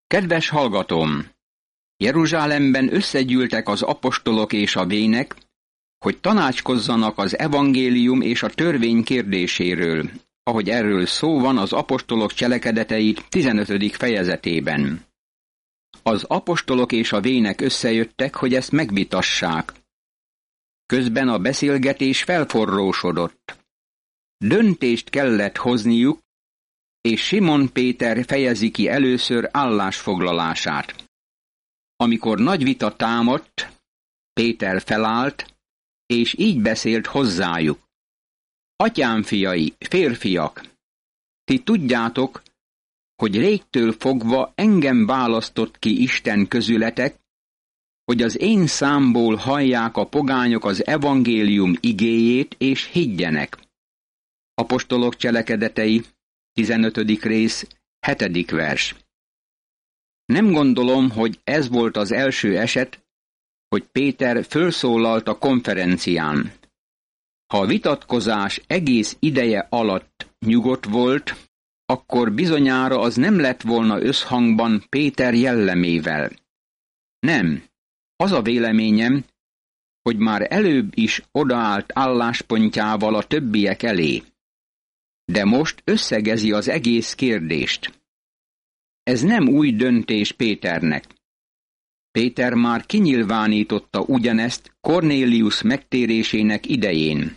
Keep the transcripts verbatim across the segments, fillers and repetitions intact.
Kedves hallgatóm! Jeruzsálemben összegyűltek az apostolok és a vének, hogy tanácskozzanak az evangélium és a törvény kérdéséről, ahogy erről szó van az apostolok cselekedetei tizenötödik fejezetében. Az apostolok és a vének összejöttek, hogy ezt megvitassák. Közben a beszélgetés felforrósodott. Döntést kellett hozniuk, és Simon Péter fejezi ki először állásfoglalását. Amikor nagy vita támadt, Péter felállt, és így beszélt hozzájuk. Atyám fiai, férfiak, ti tudjátok, hogy régtől fogva engem választott ki Isten közületek, hogy az én számból hallják a pogányok az evangélium igéjét, és higgyenek. Apostolok cselekedetei, tizenötödik rész, hetedik vers. Nem gondolom, hogy ez volt az első eset, hogy Péter fölszólalt a konferencián. Ha a vitatkozás egész ideje alatt nyugodt volt, akkor bizonyára az nem lett volna összhangban Péter jellemével. Nem, az a véleményem, hogy már előbb is odaállt álláspontjával a többiek elé. De most összegezi az egész kérdést. Ez nem új döntés Péternek. Péter már kinyilvánította ugyanezt Kornélius megtérésének idején.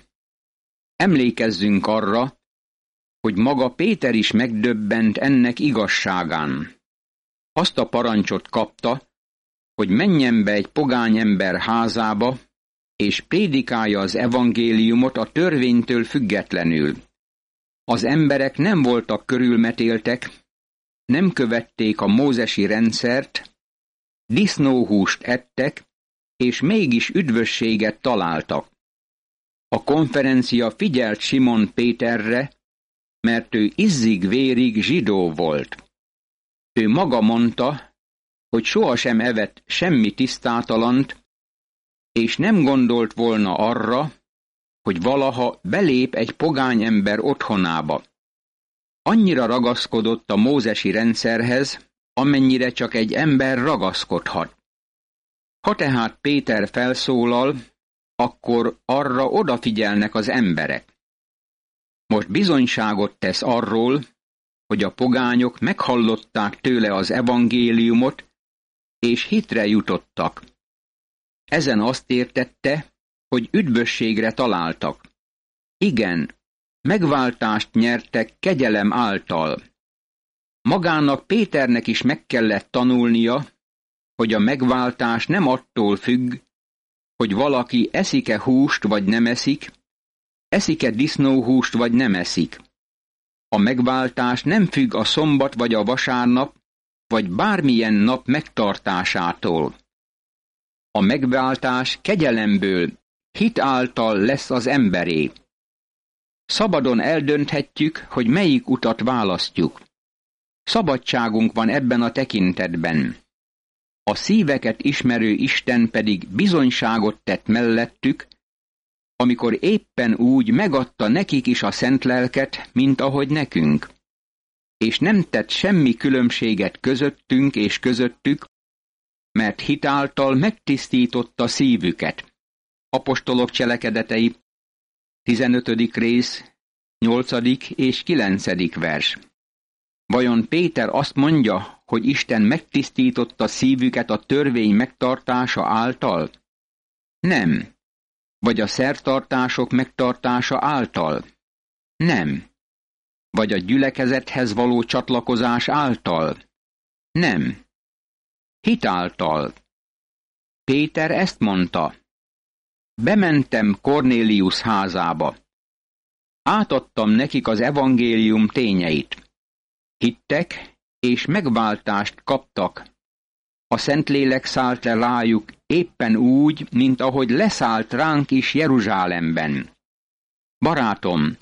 Emlékezzünk arra, hogy maga Péter is megdöbbent ennek igazságán. Azt a parancsot kapta, hogy menjen be egy pogány ember házába, és prédikálja az evangéliumot a törvénytől függetlenül. Az emberek nem voltak körülmetéltek, nem követték a mózesi rendszert, disznóhúst ettek, és mégis üdvösséget találtak. A konferencia figyelt Simon Péterre, mert ő izzig-vérig zsidó volt. Ő maga mondta, hogy sohasem evett semmi tisztátalant, és nem gondolt volna arra, hogy valaha belép egy pogány ember otthonába. Annyira ragaszkodott a mózesi rendszerhez, amennyire csak egy ember ragaszkodhat. Ha tehát Péter felszólal, akkor arra odafigyelnek az emberek. Most bizonyságot tesz arról, hogy a pogányok meghallották tőle az evangéliumot, és hitre jutottak. Ezen azt értette, hogy üdvösségre találtak. Igen, megváltást nyertek kegyelem által. Magának Péternek is meg kellett tanulnia, hogy a megváltás nem attól függ, hogy valaki eszik-e húst vagy nem eszik, eszik-e disznóhúst vagy nem eszik. A megváltás nem függ a szombat vagy a vasárnap, vagy bármilyen nap megtartásától. A megváltás kegyelemből, hit által lesz az emberé. Szabadon eldönthetjük, hogy melyik utat választjuk. Szabadságunk van ebben a tekintetben. A szíveket ismerő Isten pedig bizonyságot tett mellettük, amikor éppen úgy megadta nekik is a szent lelket, mint ahogy nekünk. És nem tett semmi különbséget közöttünk és közöttük, mert hitáltal megtisztította szívüket. Apostolok cselekedetei, tizenötödik rész, nyolcadik és kilencedik vers. Vajon Péter azt mondja, hogy Isten megtisztította szívüket a törvény megtartása által? Nem. Vagy a szertartások megtartása által? Nem. Vagy a gyülekezethez való csatlakozás által? Nem. Hit által. Péter ezt mondta. Bementem Kornélius házába. Átadtam nekik az evangélium tényeit. Hittek, és megváltást kaptak. A Szentlélek szállt le rájuk éppen úgy, mint ahogy leszállt ránk is Jeruzsálemben. Barátom,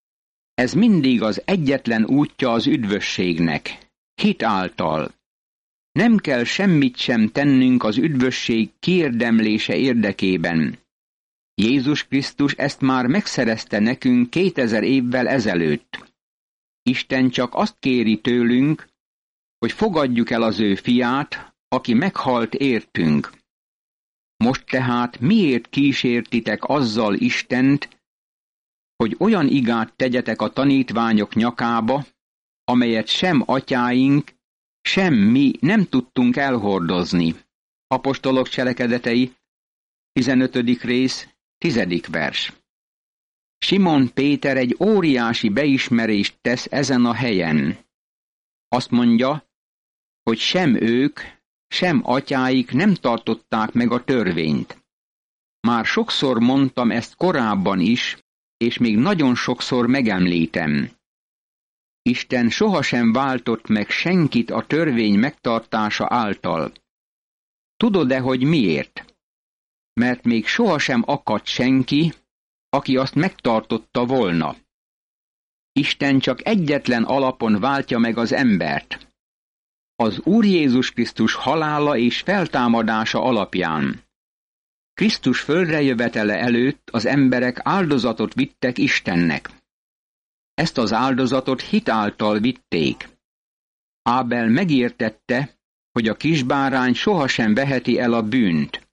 ez mindig az egyetlen útja az üdvösségnek, hit által. Nem kell semmit sem tennünk az üdvösség kiérdemlése érdekében. Jézus Krisztus ezt már megszerezte nekünk kétezer évvel ezelőtt. Isten csak azt kéri tőlünk, hogy fogadjuk el az ő fiát, aki meghalt értünk. Most tehát miért kísértitek azzal Istent, hogy olyan igát tegyetek a tanítványok nyakába, amelyet sem atyáink, sem mi nem tudtunk elhordozni. Apostolok cselekedetei, tizenötödik rész, tizedik vers. Simon Péter egy óriási beismerést tesz ezen a helyen. Azt mondja, hogy sem ők, sem atyáik nem tartották meg a törvényt. Már sokszor mondtam ezt korábban is, és még nagyon sokszor megemlítem. Isten sohasem váltott meg senkit a törvény megtartása által. Tudod-e, hogy miért? Mert még sohasem akadt senki, aki azt megtartotta volna. Isten csak egyetlen alapon váltja meg az embert. Az Úr Jézus Krisztus halála és feltámadása alapján. Krisztus földre jövetele előtt az emberek áldozatot vittek Istennek. Ezt az áldozatot hit által vitték. Ábel megértette, hogy a kisbárány sohasem veheti el a bűnt.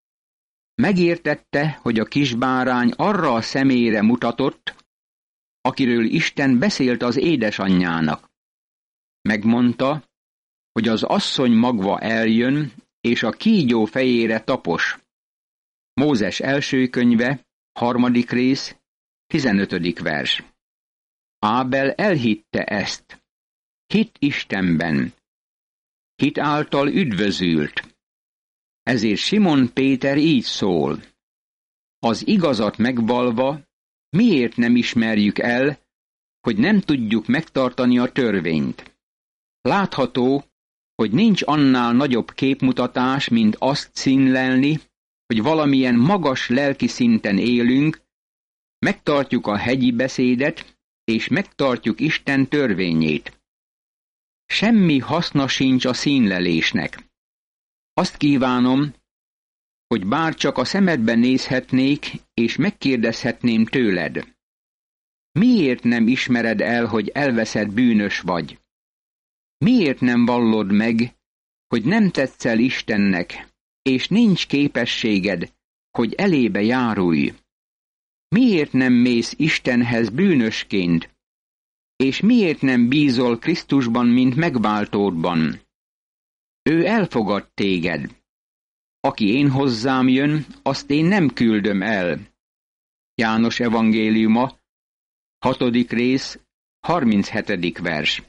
Megértette, hogy a kisbárány arra a személyre mutatott, akiről Isten beszélt az édesanyjának. Megmondta, hogy az asszony magva eljön, és a kígyó fejére tapos. Mózes első könyve, harmadik rész, tizenötödik vers. Ábel elhitte ezt. Hit Istenben. Hit által üdvözült. Ezért Simon Péter így szól. Az igazat megvalva, miért nem ismerjük el, hogy nem tudjuk megtartani a törvényt? Látható, hogy nincs annál nagyobb képmutatás, mint azt színlelni, hogy valamilyen magas lelki szinten élünk, megtartjuk a hegyi beszédet, és megtartjuk Isten törvényét. Semmi haszna sincs a színlelésnek. Azt kívánom, hogy bár csak a szemedbe nézhetnék, és megkérdezhetném tőled. Miért nem ismered el, hogy elveszett bűnös vagy? Miért nem vallod meg, hogy nem tetszel Istennek, és nincs képességed, hogy elébe járulj? Miért nem mész Istenhez bűnösként, és miért nem bízol Krisztusban, mint megváltódban? Ő elfogad téged. Aki én hozzám jön, azt én nem küldöm el. János evangéliuma, hatodik rész, harminchetedik vers.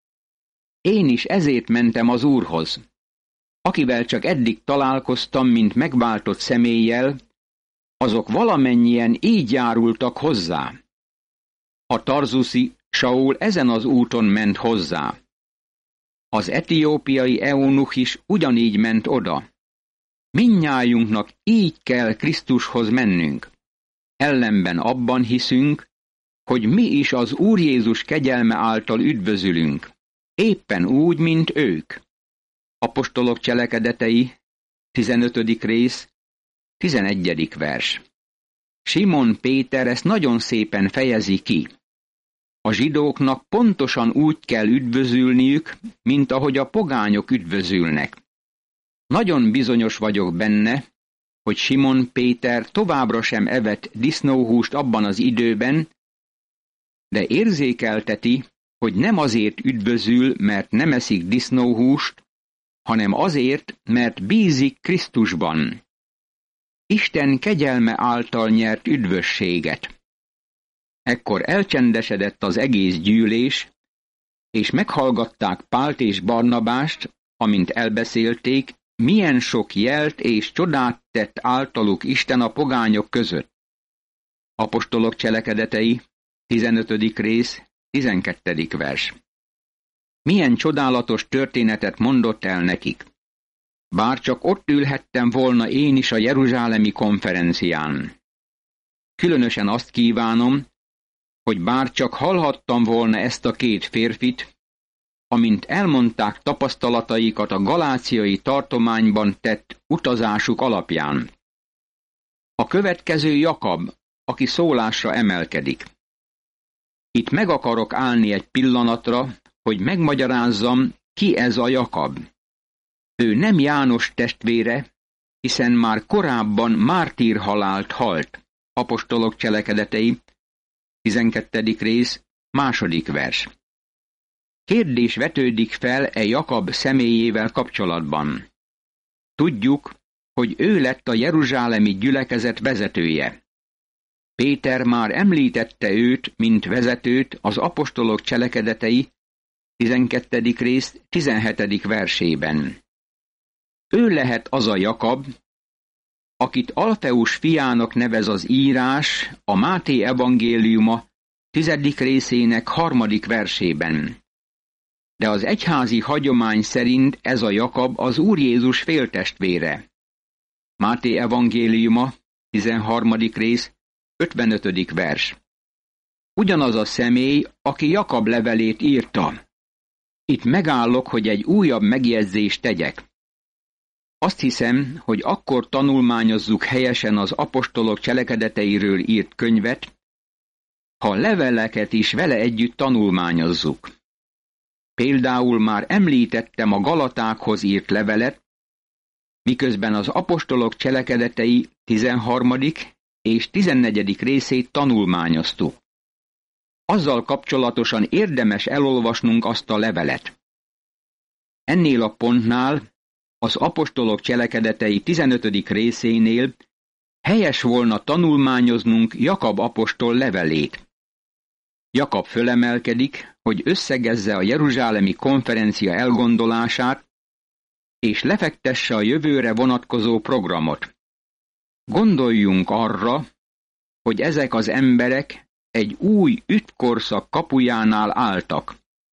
Én is ezért mentem az Úrhoz. Akivel csak eddig találkoztam, mint megváltott személlyel, azok valamennyien így járultak hozzá. A tarzuszi Saul ezen az úton ment hozzá. Az etiópiai eunuch is ugyanígy ment oda. Mindnyájunknak így kell Krisztushoz mennünk. Ellenben abban hiszünk, hogy mi is az Úr Jézus kegyelme által üdvözülünk. Éppen úgy, mint ők. Apostolok cselekedetei, tizenötödik rész, tizenegyedik vers. Simon Péter ezt nagyon szépen fejezi ki. A zsidóknak pontosan úgy kell üdvözülniük, mint ahogy a pogányok üdvözülnek. Nagyon bizonyos vagyok benne, hogy Simon Péter továbbra sem evett disznóhúst abban az időben, de érzékelteti, hogy nem azért üdvözül, mert nem eszik disznóhúst, hanem azért, mert bízik Krisztusban. Isten kegyelme által nyert üdvösséget. Ekkor elcsendesedett az egész gyűlés, és meghallgatták Pált és Barnabást, amint elbeszélték, milyen sok jelt és csodát tett általuk Isten a pogányok között. Apostolok cselekedetei, tizenötödik rész, tizenkettedik vers. Milyen csodálatos történetet mondott el nekik. Bár csak ott ülhettem volna én is a jeruzsálemi konferencián. Különösen azt kívánom, hogy bár csak hallhattam volna ezt a két férfit, amint elmondták tapasztalataikat a galáciai tartományban tett utazásuk alapján. A következő Jakab, aki szólásra emelkedik. Itt meg akarok állni egy pillanatra, hogy megmagyarázzam, ki ez a Jakab? Ő nem János testvére, hiszen már korábban mártírhalált halt. Apostolok cselekedetei, tizenkettedik rész, második vers. Kérdés vetődik fel e Jakab személyével kapcsolatban. Tudjuk, hogy ő lett a jeruzsálemi gyülekezet vezetője. Péter már említette őt, mint vezetőt az apostolok cselekedetei, tizenkettedik rész, tizenhetedik versében. Ő lehet az a Jakab, akit Alfeus fiának nevez az írás a Máté evangéliuma tizedik részének harmadik versében. De az egyházi hagyomány szerint ez a Jakab az Úr Jézus féltestvére. Máté evangéliuma tizenharmadik rész, ötvenötödik vers. Ugyanaz a személy, aki Jakab levelét írta. Itt megállok, hogy egy újabb megjegyzést tegyek. Azt hiszem, hogy akkor tanulmányozzuk helyesen az apostolok cselekedeteiről írt könyvet, ha a leveleket is vele együtt tanulmányozzuk. Például már említettem a Galatákhoz írt levelet, miközben az apostolok cselekedetei tizenharmadik és tizennegyedik részét tanulmányoztuk. Azzal kapcsolatosan érdemes elolvasnunk azt a levelet. Ennél a pontnál, az apostolok cselekedetei tizenötödik részénél helyes volna tanulmányoznunk Jakab apostol levelét. Jakab fölemelkedik, hogy összegezze a jeruzsálemi konferencia elgondolását, és lefektesse a jövőre vonatkozó programot. Gondoljunk arra, hogy ezek az emberek egy új ügykorszak kapujánál álltak.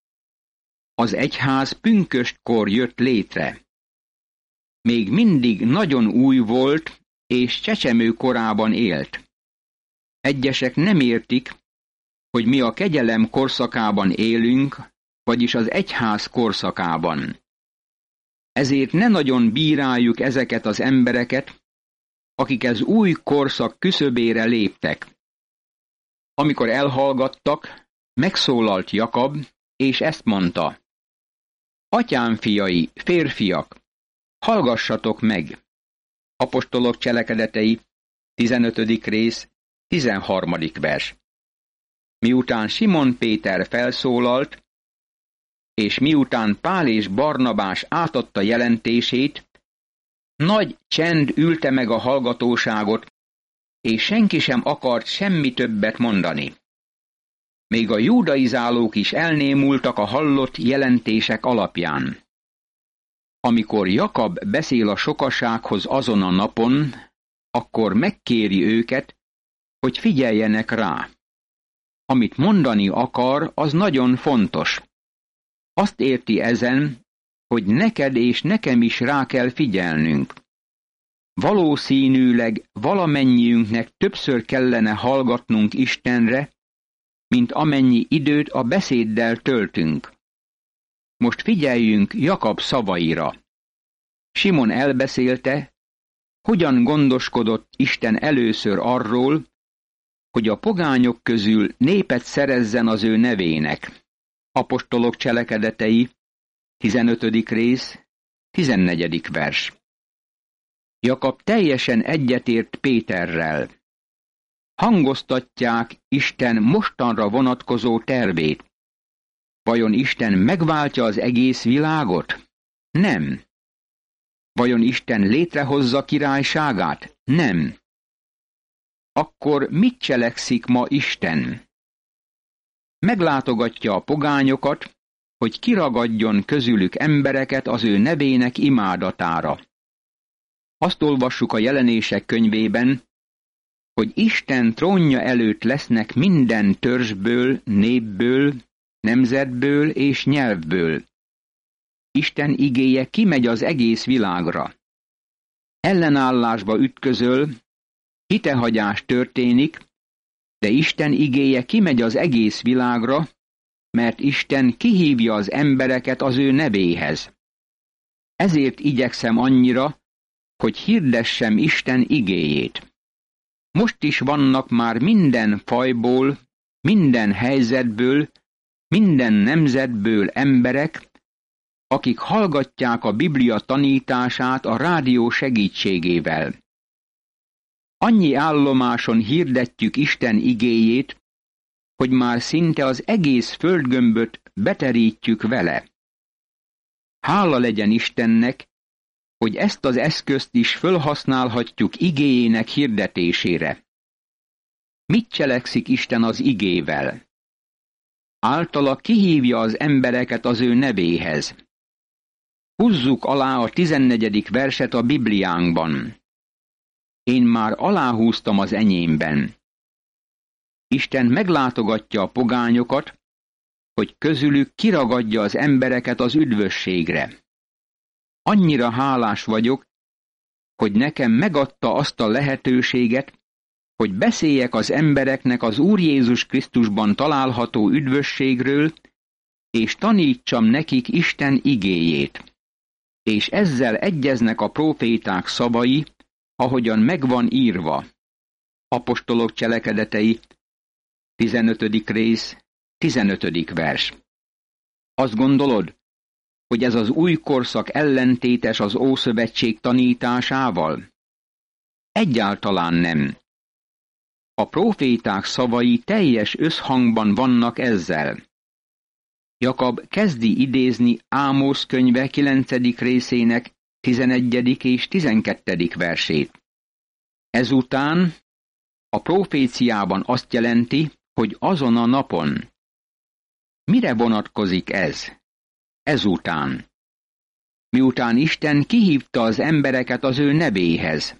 Az egyház pünköstkor jött létre. Még mindig nagyon új volt, és csecsemő korában élt. Egyesek nem értik, hogy mi a kegyelem korszakában élünk, vagyis az egyház korszakában. Ezért ne nagyon bíráljuk ezeket az embereket, akik az új korszak küszöbére léptek. Amikor elhallgattak, megszólalt Jakab, és ezt mondta: Atyám fiai, férfiak, hallgassatok meg! Apostolok cselekedetei, tizenötödik rész, tizenharmadik vers. Miután Simon Péter felszólalt, és miután Pál és Barnabás átadta jelentését, nagy csend ülte meg a hallgatóságot, és senki sem akart semmi többet mondani. Még a judaizálók is elnémultak a hallott jelentések alapján. Amikor Jakab beszél a sokasághoz azon a napon, akkor megkéri őket, hogy figyeljenek rá. Amit mondani akar, az nagyon fontos. Azt érti ezen, hogy neked és nekem is rá kell figyelnünk. Valószínűleg valamennyiünknek többször kellene hallgatnunk Istenre, mint amennyi időt a beszéddel töltünk. Most figyeljünk Jakab szavaira. Simon elbeszélte, hogyan gondoskodott Isten először arról, hogy a pogányok közül népet szerezzen az ő nevének. Apostolok cselekedetei, tizenötödik rész, tizennegyedik vers. Jakab teljesen egyetért Péterrel. Hangoztatják Isten mostanra vonatkozó tervét. Vajon Isten megváltja az egész világot? Nem. Vajon Isten létrehozza királyságát? Nem. Akkor mit cselekszik ma Isten? Meglátogatja a pogányokat, hogy kiragadjon közülük embereket az ő nevének imádatára. Azt olvassuk a Jelenések könyvében, hogy Isten trónja előtt lesznek minden törzsből, népből, nemzetből és nyelvből. Isten igéje kimegy az egész világra. Ellenállásba ütközöl, hitehagyás történik, de Isten igéje kimegy az egész világra, mert Isten kihívja az embereket az ő nevéhez. Ezért igyekszem annyira, hogy hirdessem Isten igéjét. Most is vannak már minden fajból, minden helyzetből, minden nemzetből emberek, akik hallgatják a Biblia tanítását a rádió segítségével. Annyi állomáson hirdetjük Isten igéjét, hogy már szinte az egész földgömböt beterítjük vele. Hála legyen Istennek, hogy ezt az eszközt is fölhasználhatjuk igéjének hirdetésére. Mit cselekszik Isten az igével? Általa kihívja az embereket az ő nevéhez. Húzzuk alá a tizennegyedik verset a Bibliánkban. Én már aláhúztam az enyémben. Isten meglátogatja a pogányokat, hogy közülük kiragadja az embereket az üdvösségre. Annyira hálás vagyok, hogy nekem megadta azt a lehetőséget, hogy beszéljek az embereknek az Úr Jézus Krisztusban található üdvösségről, és tanítsam nekik Isten igéjét. És ezzel egyeznek a próféták szavai, ahogyan megvan írva. Apostolok cselekedetei, tizenötödik rész, tizenötödik vers. Azt gondolod, hogy ez az új korszak ellentétes az Ószövetség tanításával? Egyáltalán nem. A próféták szavai teljes összhangban vannak ezzel. Jakab kezdi idézni Ámosz könyve kilencedik részének tizenegyedik és tizenkettedik versét. Ezután a proféciában azt jelenti, hogy azon a napon. Mire vonatkozik ez? Ezután. Miután Isten kihívta az embereket az ő nevéhez.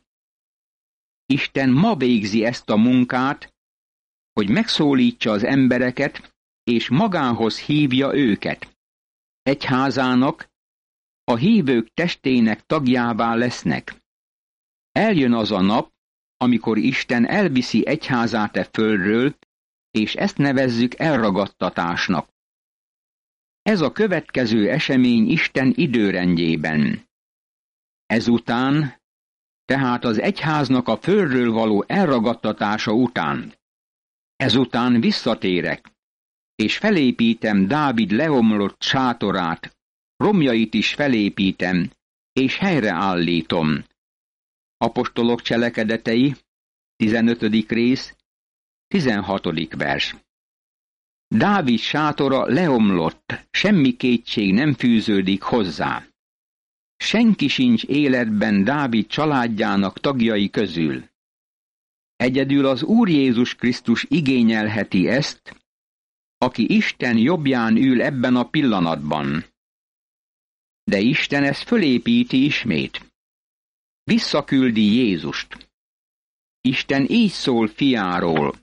Isten ma végzi ezt a munkát, hogy megszólítsa az embereket, és magához hívja őket. Egyházának, a hívők testének tagjává lesznek. Eljön az a nap, amikor Isten elviszi egyházát e földről, és ezt nevezzük elragadtatásnak. Ez a következő esemény Isten időrendjében. Ezután, tehát az egyháznak a földről való elragadtatása után. Ezután visszatérek, és felépítem Dávid leomlott sátorát, romjait is felépítem, és helyreállítom. Apostolok cselekedetei, tizenötödik rész, tizenhatodik vers. Dávid sátora leomlott, semmi kétség nem fűződik hozzá. Senki sincs életben Dávid családjának tagjai közül. Egyedül az Úr Jézus Krisztus igényelheti ezt, aki Isten jobbján ül ebben a pillanatban. De Isten ezt fölépíti ismét. Visszaküldi Jézust. Isten így szól fiáról.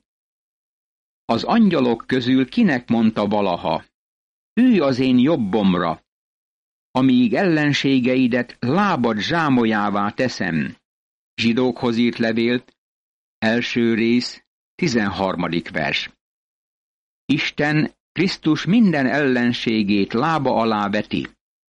Az angyalok közül kinek mondta valaha, ülj az én jobbomra, amíg ellenségeidet lábad zsámolyává teszem. Zsidókhoz írt levél, első rész, tizenharmadik vers. Isten Krisztus minden ellenségét lába alá veti.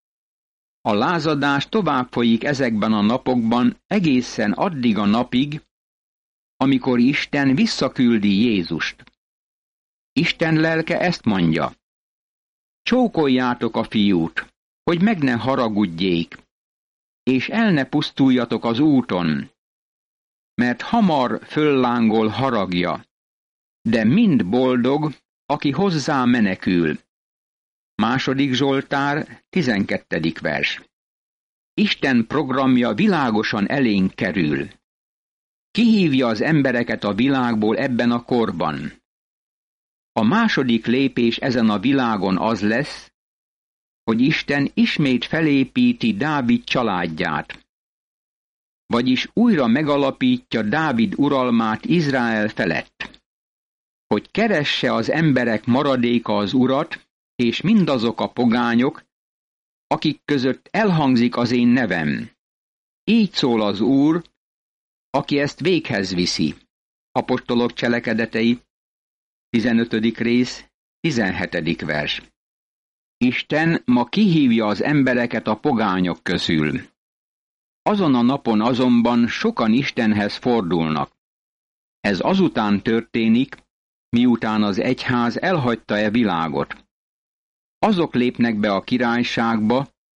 A lázadás tovább folyik ezekben a napokban egészen addig a napig, amikor Isten visszaküldi Jézust. Isten lelke ezt mondja. Csókoljátok a fiút, hogy meg ne haragudjék, és el ne pusztuljatok az úton, mert hamar föllángol haragja, de mind boldog, aki hozzá menekül. Második Zsoltár, tizenkettedik vers. Isten programja világosan elénk kerül. Kihívja az embereket a világból ebben a korban. A második lépés ezen a világon az lesz, hogy Isten ismét felépíti Dávid családját. Vagyis újra megalapítja Dávid uralmát Izrael felett. Hogy keresse az emberek maradéka az Urat, és mindazok a pogányok, akik között elhangzik az én nevem. Így szól az Úr, aki ezt véghez viszi. Apostolok cselekedetei, tizenötödik rész, tizenhetedik vers. Isten ma kihívja az embereket a pogányok közül. Azon a napon azonban sokan Istenhez fordulnak. Ez azután történik, miután az egyház elhagyta e világot. Azok lépnek be a királyságba,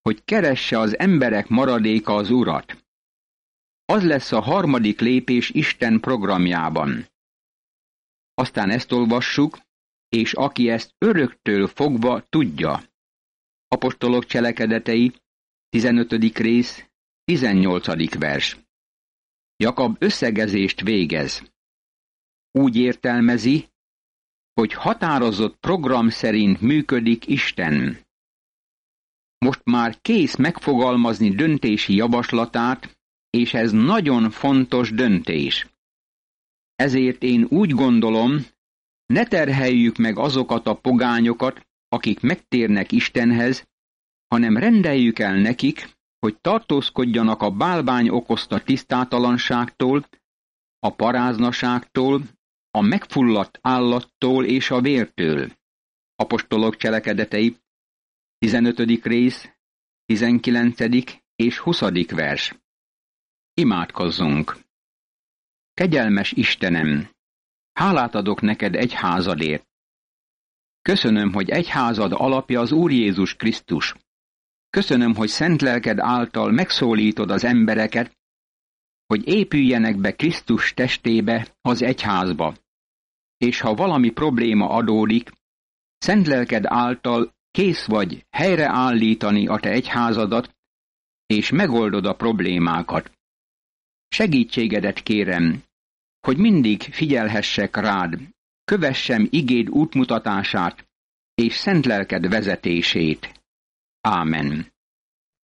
hogy keresse az emberek maradéka az Urat. Az lesz a harmadik lépés Isten programjában. Aztán ezt olvassuk, és aki ezt öröktől fogva tudja. Apostolok cselekedetei, tizenötödik rész, tizennyolcadik vers. Jakab összegezést végez. Úgy értelmezi, hogy határozott program szerint működik Isten. Most már kész megfogalmazni döntési javaslatát, és ez nagyon fontos döntés. Ezért én úgy gondolom, ne terheljük meg azokat a pogányokat, akik megtérnek Istenhez, hanem rendeljük el nekik, hogy tartózkodjanak a bálvány okozta tisztátalanságtól, a paráznaságtól, a megfulladt állattól és a vértől. Apostolok cselekedetei, tizenötödik rész, tizenkilencedik és huszadik vers. Imádkozzunk! Kegyelmes Istenem, hálát adok neked egyházadért. Köszönöm, hogy egyházad alapja az Úr Jézus Krisztus. Köszönöm, hogy szent lelked által megszólítod az embereket, hogy épüljenek be Krisztus testébe, az egyházba. És ha valami probléma adódik, szent lelked által kész vagy helyreállítani a te egyházadat, és megoldod a problémákat. Segítségedet kérem, hogy mindig figyelhessek rád, kövessem igéd útmutatását és szent lelked vezetését. Ámen.